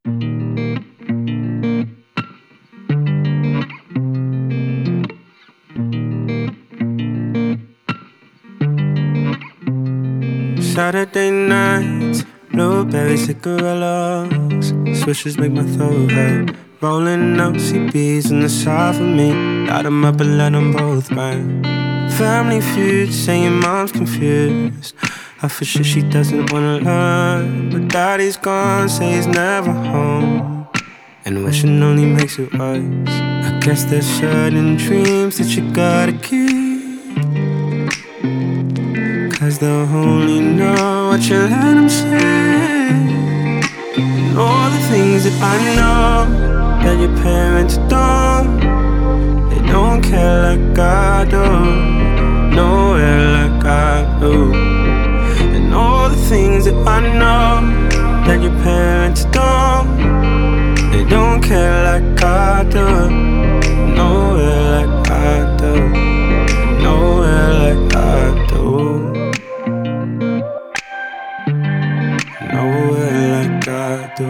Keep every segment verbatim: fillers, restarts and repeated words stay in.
Saturday nights, blueberry cigarillos, swishes make my throat hurt. Rolling up C Bs in the side for me, light 'em up and let 'em both burn. Family feud, saying mom's confused. I for sure she doesn't wanna learn, but daddy's gone, say he's never home, and wishing only makes it worse. I guess there's certain dreams that you gotta keep, 'cause they'll only know what you let them say. And all the things that I know that your parents don't, they don't care like I do, nowhere like I do. And all the things that I know that your parents don't, they don't care like I do, nowhere like I do, nowhere like I do, nowhere like I do.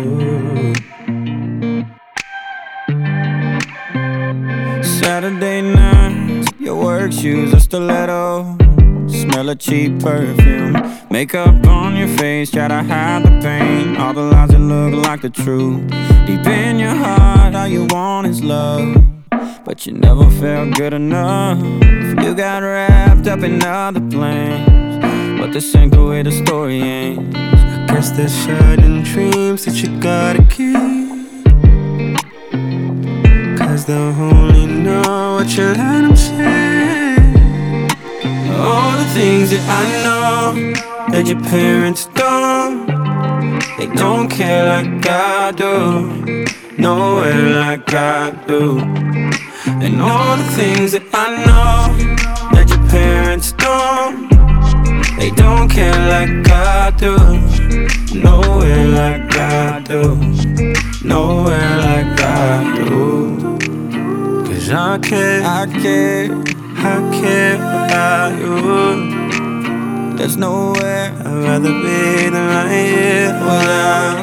Saturday nights, your work shoes are stiletto, smell of cheap perfume, makeup on your face, try to hide the pain, all the lies that look like the truth. Deep in your heart, all you want is love, but you never felt good enough. You got wrapped up in other plans, but this ain't the way the story ends. I guess there's certain dreams that you gotta keep, 'cause they'll only know what you let them say. All the things that I know that your parents don't, they don't care like I do, nowhere like I do. And all the things that I know that your parents don't, they don't care like I do, nowhere like I do, nowhere like I do. 'Cause I care, I care, I care about you. there's nowhere I'd rather be than right here without.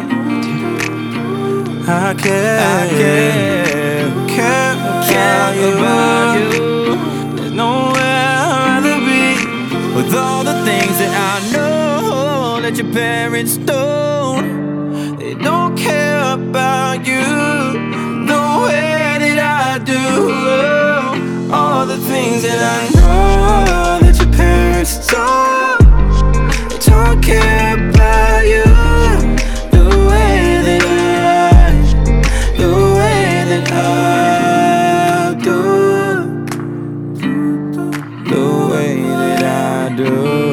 I care, I care, care care about you. about you. There's nowhere I'd rather be. With all the things that I know that your parents don't, They don't care about you, the way that I do. All the things that I know that your parents don't, they don't care about you, the way that I, the way that I do, the way that I do.